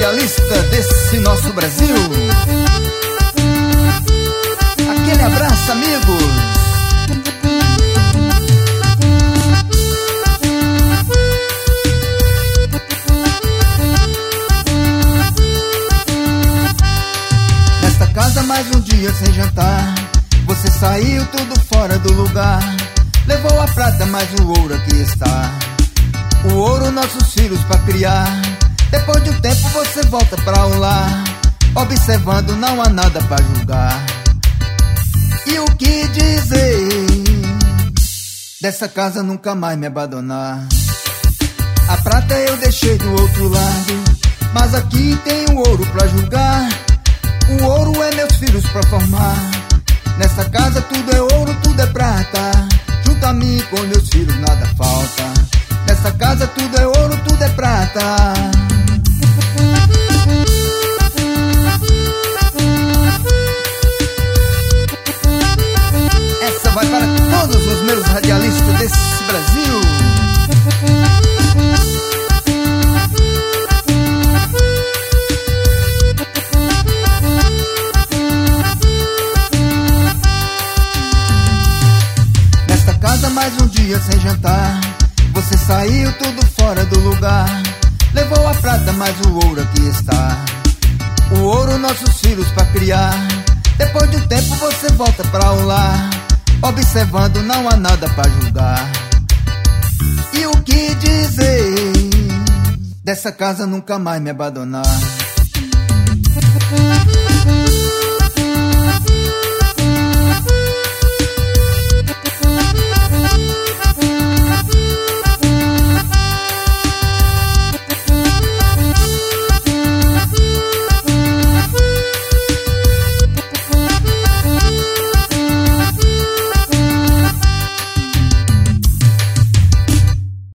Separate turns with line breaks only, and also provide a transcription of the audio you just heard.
radialista desse nosso Brasil. Aquele abraço, amigos. Nesta casa mais um dia sem jantar, você saiu tudo fora do lugar. Levou a prata, mas o ouro aqui está. O ouro nossos filhos pra criar. Depois de um tempo você volta pra o lar, observando não há nada pra julgar. E o que dizer dessa casa nunca mais me abandonar? A prata eu deixei do outro lado, mas aqui tem o ouro pra julgar. O ouro é meus filhos pra formar. Nessa casa tudo é ouro, tudo é prata. Junto a mim com meus filhos nada falta. Nessa casa tudo é ouro, tudo é prata. Essa vai para todos os meus radialistas desse Brasil. Nesta casa mais um dia sem jantar, você saiu tudo fora do lugar. Levou a prata, mas o ouro aqui está. O ouro nossos filhos pra criar. Depois de um tempo você volta pra o lar, observando não há nada pra julgar. E o que dizer dessa casa nunca mais me abandonar?